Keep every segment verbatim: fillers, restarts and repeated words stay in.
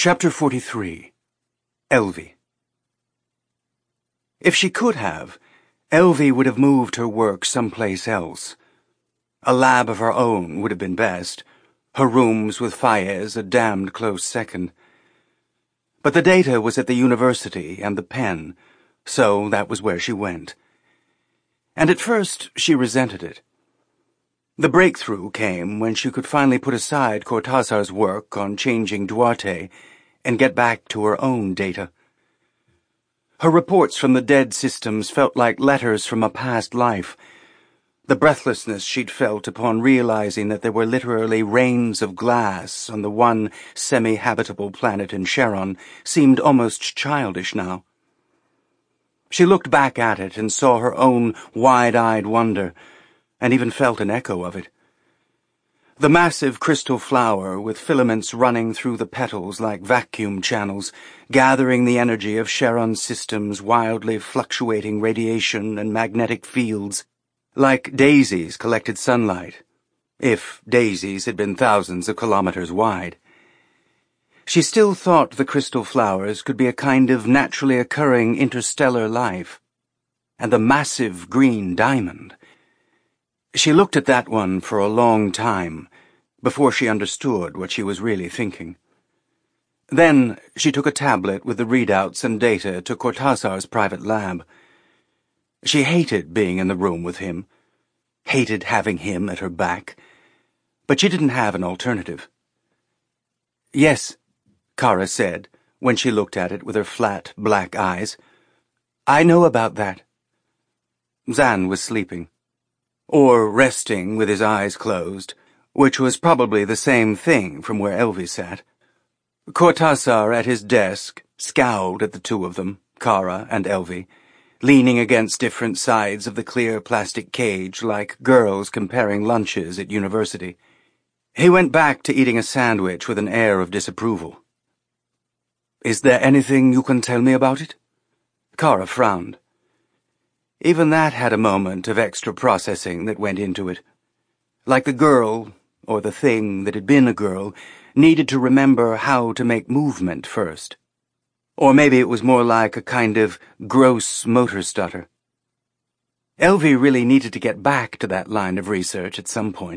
Chapter forty-three. Elvie. If she could have, Elvie would have moved her work someplace else. A lab of her own would have been best, her rooms with Fayez a damned close second. But the data was at the university and the pen, so that was where she went. And at first she resented it. The breakthrough came when she could finally put aside Cortázar's work on changing Duarte and get back to her own data. Her reports from the dead systems felt like letters from a past life. The breathlessness she'd felt upon realizing that there were literally rains of glass on the one semi-habitable planet in Charon seemed almost childish now. She looked back at it and saw her own wide-eyed wonder, and even felt an echo of it. The massive crystal flower, with filaments running through the petals like vacuum channels, gathering the energy of Charon's system's wildly fluctuating radiation and magnetic fields, like daisies collected sunlight, if daisies had been thousands of kilometers wide. She still thought the crystal flowers could be a kind of naturally occurring interstellar life. And the massive green diamond. She looked at that one for a long time, before she understood what she was really thinking. Then she took a tablet with the readouts and data to Cortázar's private lab. She hated being in the room with him, hated having him at her back, but she didn't have an alternative. "Yes," Kara said, when she looked at it with her flat, black eyes. "I know about that." Zan was sleeping. Or resting with his eyes closed, which was probably the same thing from where Elvie sat. Cortázar at his desk scowled at the two of them, Kara and Elvie, leaning against different sides of the clear plastic cage like girls comparing lunches at university. He went back to eating a sandwich with an air of disapproval. "Is there anything you can tell me about it?" Kara frowned. Even that had a moment of extra processing that went into it. Like the girl, or the thing that had been a girl, needed to remember how to make movement first. Or maybe it was more like a kind of gross motor stutter. Elvie really needed to get back to that line of research at some point.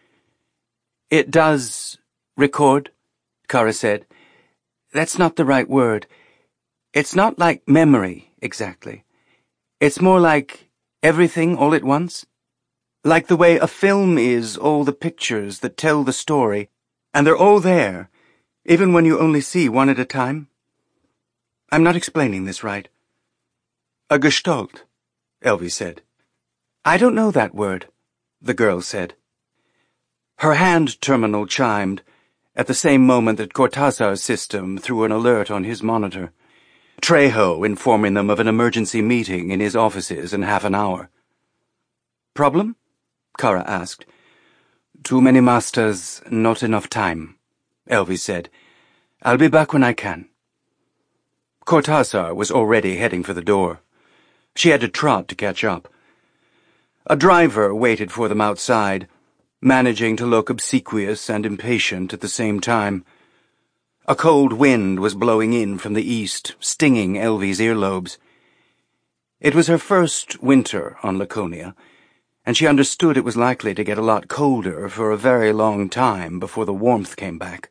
"It does record," Kara said. "That's not the right word. It's not like memory, exactly. It's more like everything all at once. Like the way a film is all the pictures that tell the story, and they're all there, even when you only see one at a time. I'm not explaining this right." "A gestalt," Elvie said. "I don't know that word," the girl said. Her hand terminal chimed, at the same moment that Cortázar's system threw an alert on his monitor. Trejo informing them of an emergency meeting in his offices in half an hour. "Problem?" Kara asked. "Too many masters, not enough time," Elvie said. "I'll be back when I can." Cortázar was already heading for the door. She had to trot to catch up. A driver waited for them outside, managing to look obsequious and impatient at the same time. A cold wind was blowing in from the east, stinging Elvie's earlobes. It was her first winter on Laconia, and she understood it was likely to get a lot colder for a very long time before the warmth came back.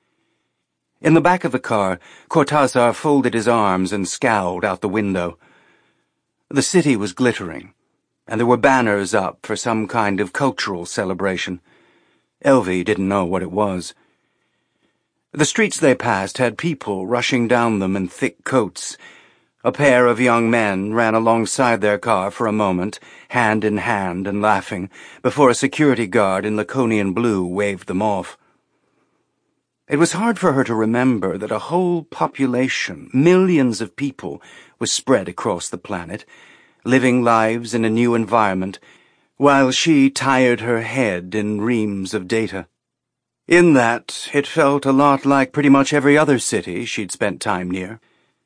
In the back of the car, Cortázar folded his arms and scowled out the window. The city was glittering, and there were banners up for some kind of cultural celebration. Elvie didn't know what it was. The streets they passed had people rushing down them in thick coats. A pair of young men ran alongside their car for a moment, hand in hand and laughing, before a security guard in Laconian blue waved them off. It was hard for her to remember that a whole population, millions of people, was spread across the planet, living lives in a new environment, while she tired her head in reams of data. In that, it felt a lot like pretty much every other city she'd spent time near.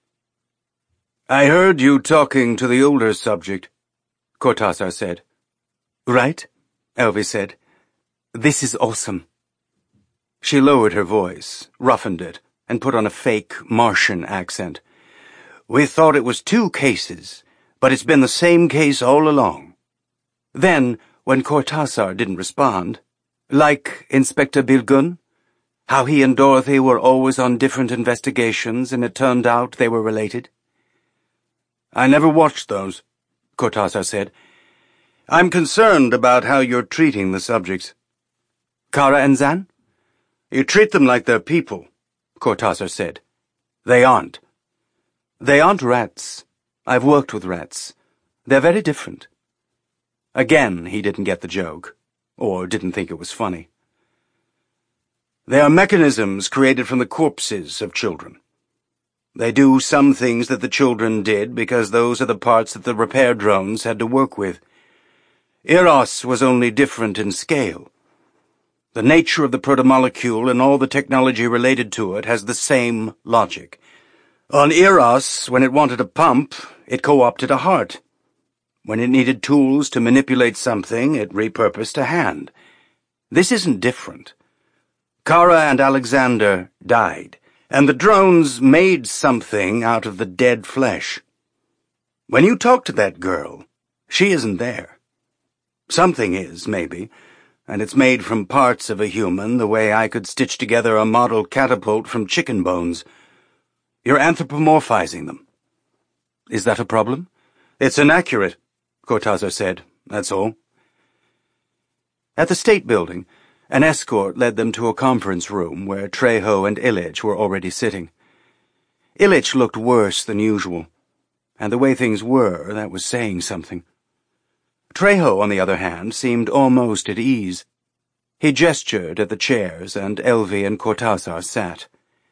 "I heard you talking to the older subject," Cortázar said. "Right," Elvie said. "This is awesome." She lowered her voice, roughened it, and put on a fake Martian accent. "We thought it was two cases, but it's been the same case all along." Then, when Cortázar didn't respond, like Inspector Bilgun, how he and Dorothy were always on different investigations and it turned out they were related. "I never watched those," Cortázar said. "I'm concerned about how you're treating the subjects." "Kara and Zan?" "You treat them like they're people," Cortázar said. "They aren't." "They aren't rats. I've worked with rats. They're very different." Again, he didn't get the joke, or didn't think it was funny. "They are mechanisms created from the corpses of children. They do some things that the children did because those are the parts that the repair drones had to work with. Eros was only different in scale. The nature of the protomolecule and all the technology related to it has the same logic. On Eros, when it wanted a pump, it co-opted a heart. When it needed tools to manipulate something, it repurposed a hand. This isn't different. Kara and Alexander died, and the drones made something out of the dead flesh. When you talk to that girl, she isn't there. Something is, maybe, and it's made from parts of a human the way I could stitch together a model catapult from chicken bones. You're anthropomorphizing them. Is that a problem? It's inaccurate, Cortázar said. That's all. At the State Building, an escort led them to a conference room where Trejo and Illich were already sitting. Illich looked worse than usual, and the way things were, that was saying something. Trejo, on the other hand, seemed almost at ease. He gestured at the chairs, and Elvie and Cortázar sat.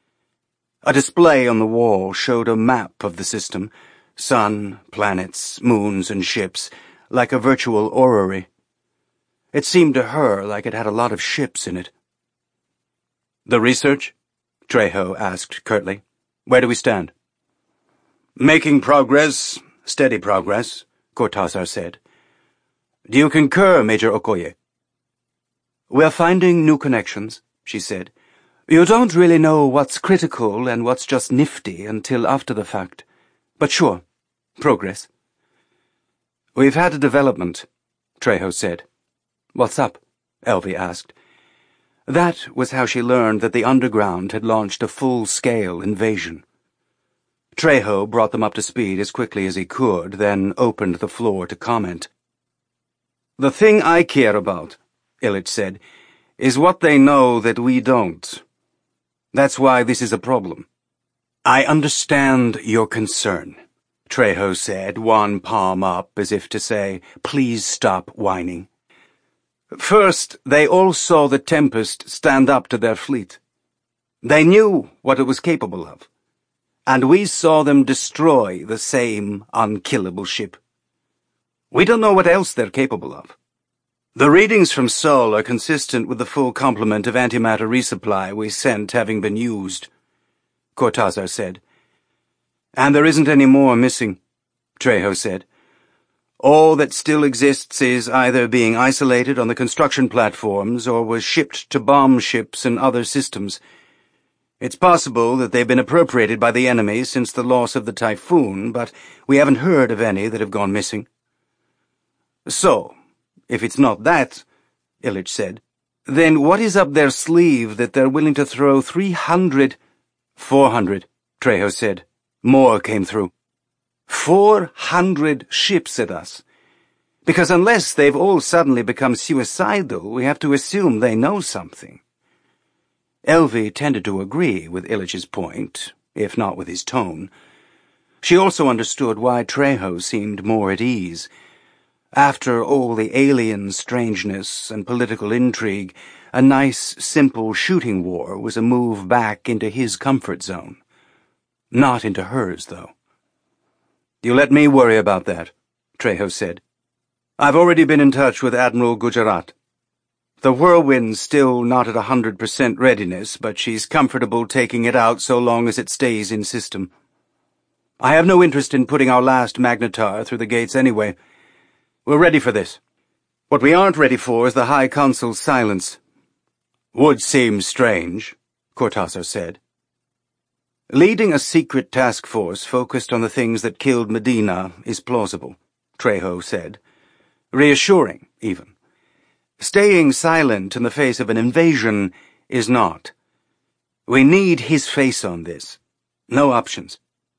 A display on the wall showed a map of the system, sun, planets, moons, and ships, like a virtual orrery. It seemed to her like it had a lot of ships in it. "The research?" Trejo asked curtly. "Where do we stand?" "Making progress, steady progress," Cortázar said. "Do you concur, Major Okoye?" "We're finding new connections," she said. "You don't really know what's critical and what's just nifty until after the fact. But sure, progress." "We've had a development," Trejo said. "What's up?" Elvie asked. That was how she learned that the Underground had launched a full-scale invasion. Trejo brought them up to speed as quickly as he could, then opened the floor to comment. "The thing I care about," Illich said, "is what they know that we don't. That's why this is a problem." "I understand your concern," Trejo said, one palm up as if to say, "Please stop whining." "First, they all saw the Tempest stand up to their fleet. They knew what it was capable of, and we saw them destroy the same unkillable ship. We don't know what else they're capable of. The readings from Sol are consistent with the full complement of antimatter resupply we sent having been used," Cortázar said. "And there isn't any more missing," Trejo said. "All that still exists is either being isolated on the construction platforms or was shipped to bomb ships and other systems. It's possible that they've been appropriated by the enemy since the loss of the Typhoon, but we haven't heard of any that have gone missing." "So, if it's not that," Illich said, "then what is up their sleeve that they're willing to throw three hundred—" Four hundred, Trejo said. More came through. Four hundred ships at us. Because unless they've all suddenly become suicidal, we have to assume they know something. Elvie tended to agree with Illich's point, if not with his tone. She also understood why Trejo seemed more at ease. After all the alien strangeness and political intrigue, a nice, simple shooting war was a move back into his comfort zone. Not into hers, though. "You let me worry about that," Trejo said. "I've already been in touch with Admiral Gujarat. The Whirlwind's still not at a hundred percent readiness, but she's comfortable taking it out so long as it stays in system. I have no interest in putting our last Magnetar through the gates anyway. We're ready for this. What we aren't ready for is the High Consul's silence." "Would seem strange," Cortázar said. Leading a secret task force focused on the things that killed Medina is plausible, Trejo said. Reassuring, even. Staying silent in the face of an invasion is not. We need his face on this. No options.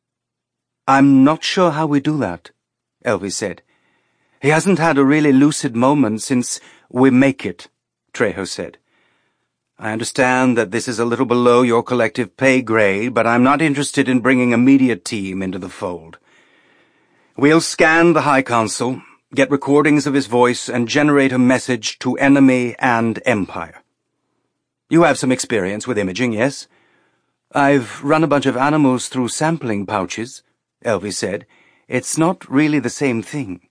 I'm not sure how we do that, Elvie said. He hasn't had a really lucid moment since we make it, Trejo said. I understand that this is a little below your collective pay grade, but I'm not interested in bringing a media team into the fold. We'll scan the High Council, get recordings of his voice, and generate a message to enemy and Empire. You have some experience with imaging, yes? I've run a bunch of animals through sampling pouches, Elvie said. It's not really the same thing.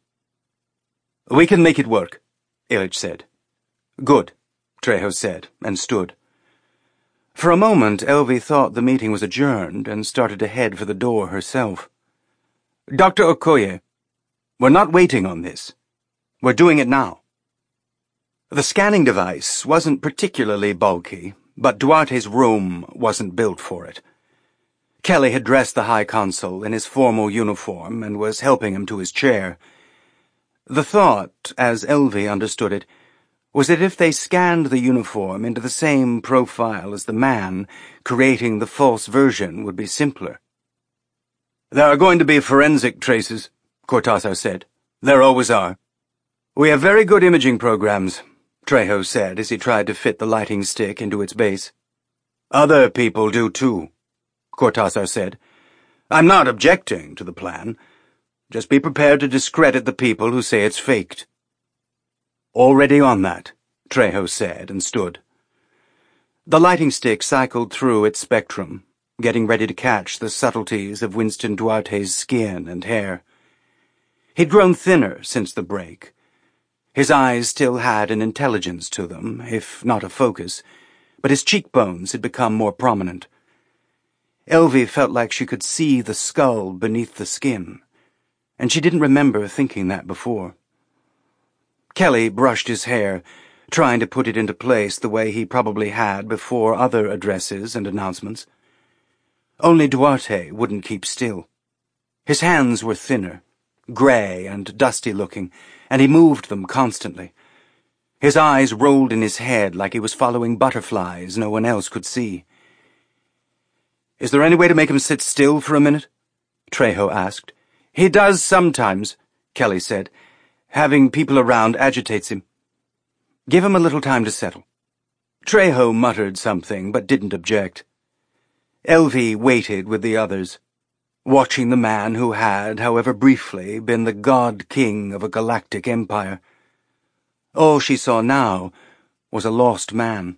We can make it work, Illich said. Good, Trejo said, and stood. For a moment, Elvie thought the meeting was adjourned and started to head for the door herself. Doctor Okoye, we're not waiting on this. We're doing it now. The scanning device wasn't particularly bulky, but Duarte's room wasn't built for it. Kelly had dressed the High Consul in his formal uniform and was helping him to his chair. The thought, as Elvie understood it, was that if they scanned the uniform into the same profile as the man, creating the false version would be simpler. There are going to be forensic traces, Cortázar said. There always are. We have very good imaging programs, Trejo said as he tried to fit the lighting stick into its base. Other people do too, Cortázar said. I'm not objecting to the plan. Just be prepared to discredit the people who say it's faked. Already on that, Trejo said, and stood. The lighting stick cycled through its spectrum, getting ready to catch the subtleties of Winston Duarte's skin and hair. He'd grown thinner since the break. His eyes still had an intelligence to them, if not a focus, but his cheekbones had become more prominent. Elvie felt like she could see the skull beneath the skin, and she didn't remember thinking that before. Kelly brushed his hair, trying to put it into place the way he probably had before other addresses and announcements. Only Duarte wouldn't keep still. His hands were thinner, grey and dusty-looking, and he moved them constantly. His eyes rolled in his head like he was following butterflies no one else could see. Is there any way to make him sit still for a minute? Trejo asked. He does sometimes, Kelly said. Having people around agitates him. Give him a little time to settle. Trejo muttered something, but didn't object. Elvie waited with the others, watching the man who had, however briefly, been the god-king of a galactic empire. All she saw now was a lost man.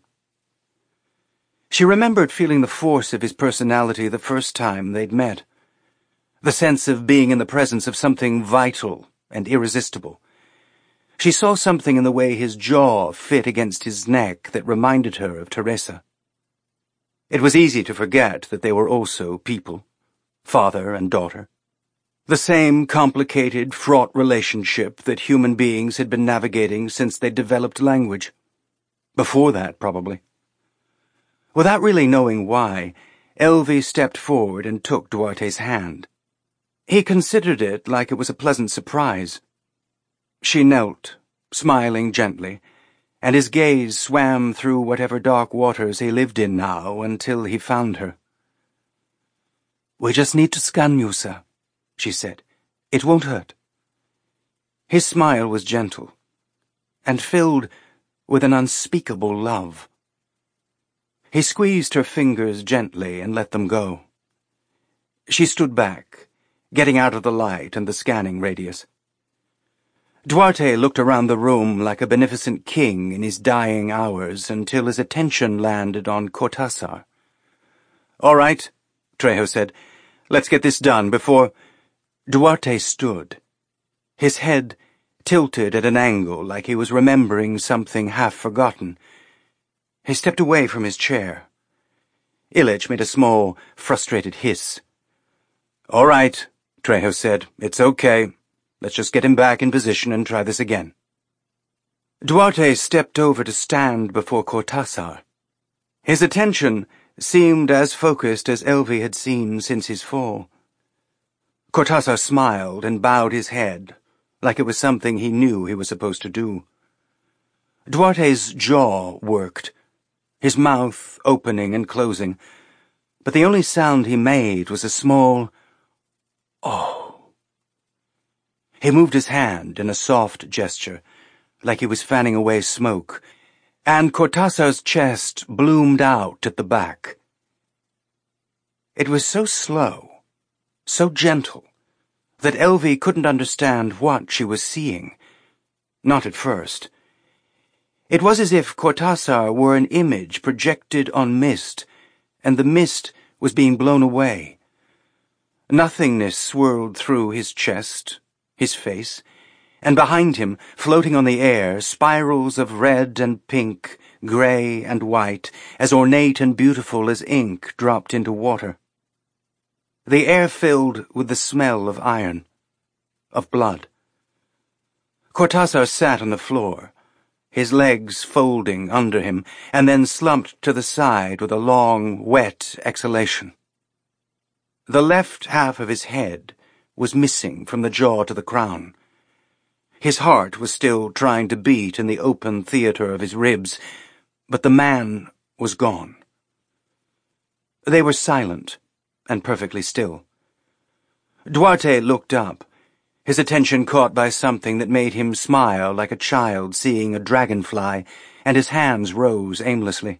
She remembered feeling the force of his personality the first time they'd met. The sense of being in the presence of something vital and irresistible. She saw something in the way his jaw fit against his neck that reminded her of Teresa. It was easy to forget that they were also people, father and daughter. The same complicated, fraught relationship that human beings had been navigating since they developed language. Before that, probably. Without really knowing why, Elvie stepped forward and took Duarte's hand. He considered it like it was a pleasant surprise. She knelt, smiling gently, and his gaze swam through whatever dark waters he lived in now until he found her. We just need to scan you, sir, she said. It won't hurt. His smile was gentle, and filled with an unspeakable love. He squeezed her fingers gently and let them go. She stood back, getting out of the light and the scanning radius. Duarte looked around the room like a beneficent king in his dying hours until his attention landed on Cortázar. All right, Trejo said. Let's get this done before... Duarte stood, his head tilted at an angle like he was remembering something half-forgotten. He stepped away from his chair. Illich made a small, frustrated hiss. All right, Trejo said. It's okay. Let's just get him back in position and try this again. Duarte stepped over to stand before Cortázar. His attention seemed as focused as Elvi had seen since his fall. Cortázar smiled and bowed his head, like it was something he knew he was supposed to do. Duarte's jaw worked, his mouth opening and closing, but the only sound he made was a small "oh." He moved his hand in a soft gesture, like he was fanning away smoke, and Cortázar's chest bloomed out at the back. It was so slow, so gentle, that Elvi couldn't understand what she was seeing. Not at first. It was as if Cortázar were an image projected on mist, and the mist was being blown away. Nothingness swirled through his chest, his face, and behind him, floating on the air, spirals of red and pink, grey and white, as ornate and beautiful as ink dropped into water. The air filled with the smell of iron, of blood. Cortázar sat on the floor, his legs folding under him, and then slumped to the side with a long, wet exhalation. The left half of his head was missing from the jaw to the crown. His heart was still trying to beat in the open theatre of his ribs, but the man was gone. They were silent and perfectly still. Duarte looked up, his attention caught by something that made him smile like a child seeing a dragonfly, and his hands rose aimlessly.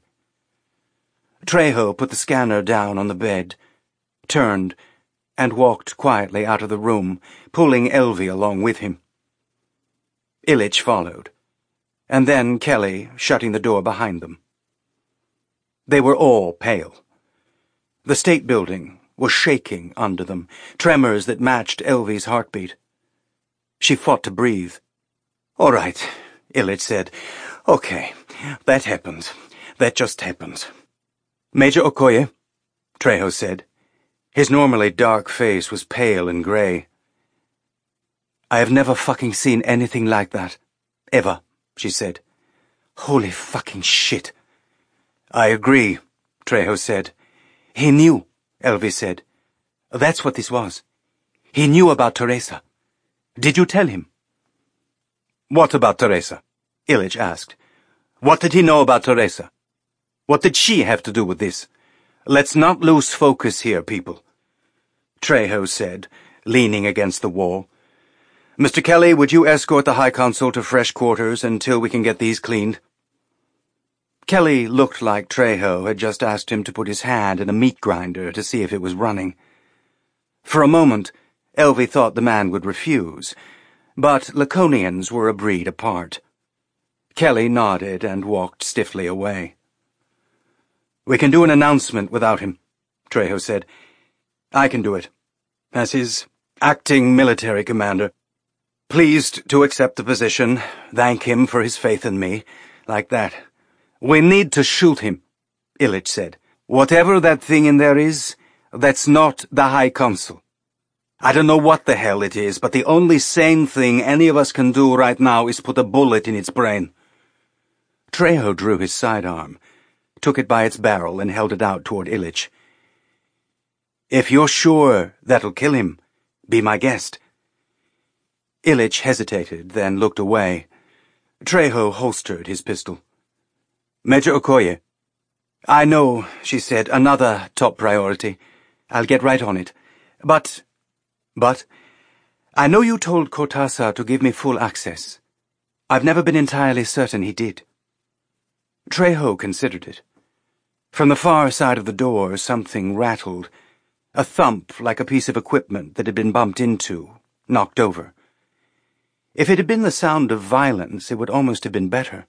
Trejo put the scanner down on the bed, turned, and walked quietly out of the room, pulling Elvi along with him. Illich followed, and then Kelly shutting the door behind them. They were all pale. The state building was shaking under them, tremors that matched Elvi's heartbeat. She fought to breathe. "All right," Illich said. "Okay, that happened. That just happened." "Major Okoye," Trejo said. His normally dark face was pale and grey. "I have never fucking seen anything like that. Ever," she said. "Holy fucking shit." "I agree," Trejo said. "He knew," Elvi said. "That's what this was. He knew about Teresa. Did you tell him?" "What about Teresa?" Illich asked. "What did he know about Teresa? What did she have to do with this? Let's not lose focus here, people," Trejo said, leaning against the wall. "Mister Kelly, would you escort the High Consul to fresh quarters until we can get these cleaned?" Kelly looked like Trejo had just asked him to put his hand in a meat grinder to see if it was running. For a moment, Elvi thought the man would refuse, but Laconians were a breed apart. Kelly nodded and walked stiffly away. "We can do an announcement without him," Trejo said. "I can do it, as his acting military commander. Pleased to accept the position, thank him for his faith in me, like that." "We need to shoot him," Illich said. "Whatever that thing in there is, that's not the High Consul. I don't know what the hell it is, but the only sane thing any of us can do right now is put a bullet in its brain." Trejo drew his sidearm, took it by its barrel, and held it out toward Illich. "If you're sure that'll kill him, be my guest." Illich hesitated, then looked away. Trejo holstered his pistol. "Major Okoye." "I know," she said, "another top priority. I'll get right on it. But, but, I know you told Cortázar to give me full access. I've never been entirely certain he did." Trejo considered it. From the far side of the door, something rattled, a thump like a piece of equipment that had been bumped into, knocked over. If it had been the sound of violence, it would almost have been better.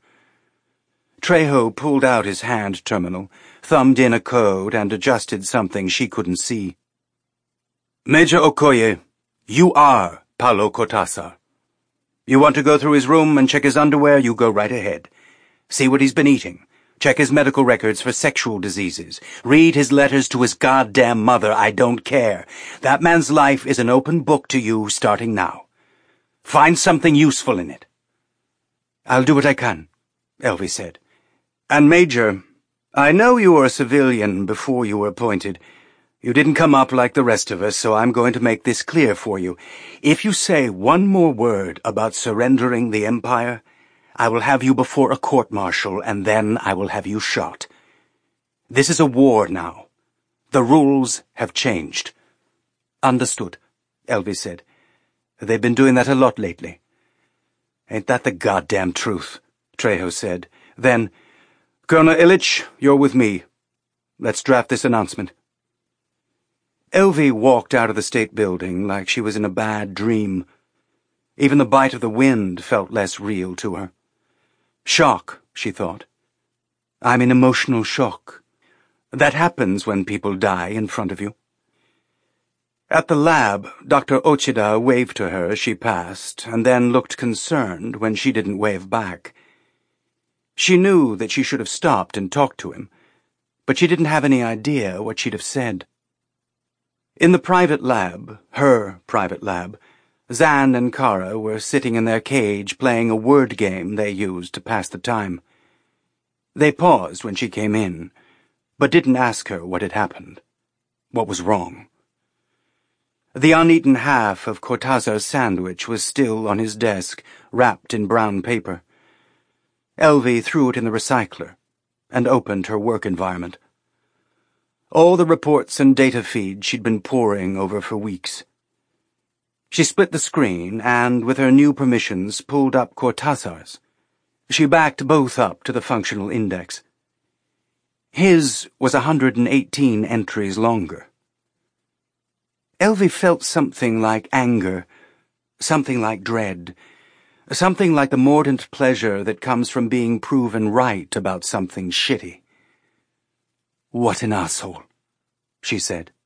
Trejo pulled out his hand terminal, thumbed in a code, and adjusted something she couldn't see. "Major Okoye, you are Paulo Cortázar. You want to go through his room and check his underwear, you go right ahead. See what he's been eating. Check his medical records for sexual diseases. Read his letters to his goddamn mother. I don't care. That man's life is an open book to you starting now. Find something useful in it." "I'll do what I can," Elvi said. "And Major, I know you were a civilian before you were appointed. You didn't come up like the rest of us, so I'm going to make this clear for you. If you say one more word about surrendering the Empire, I will have you before a court-martial, and then I will have you shot. This is a war now. The rules have changed. Understood, Elvi said. They've been doing that a lot lately. Ain't that the goddamn truth, Trejo said. Then, Colonel Illich, you're with me. Let's draft this announcement. Elvi walked out of the state building like she was in a bad dream. Even the bite of the wind felt less real to her. Shock, she thought. I'm in emotional shock. That happens when people die in front of you. At the lab, Doctor Ochida waved to her as she passed, and then looked concerned when she didn't wave back. She knew that she should have stopped and talked to him, but she didn't have any idea what she'd have said. In the private lab, her private lab, Zan and Kara were sitting in their cage playing a word game they used to pass the time. They paused when she came in, but didn't ask her what had happened, what was wrong. The uneaten half of Cortázar's sandwich was still on his desk, wrapped in brown paper. Elvi threw it in the recycler and opened her work environment. All the reports and data feeds she'd been poring over for weeks. She split the screen and, with her new permissions, pulled up Cortázar's. She backed both up to the functional index. His was a hundred and eighteen entries longer. Elvi felt something like anger, something like dread, something like the mordant pleasure that comes from being proven right about something shitty. What an asshole, she said.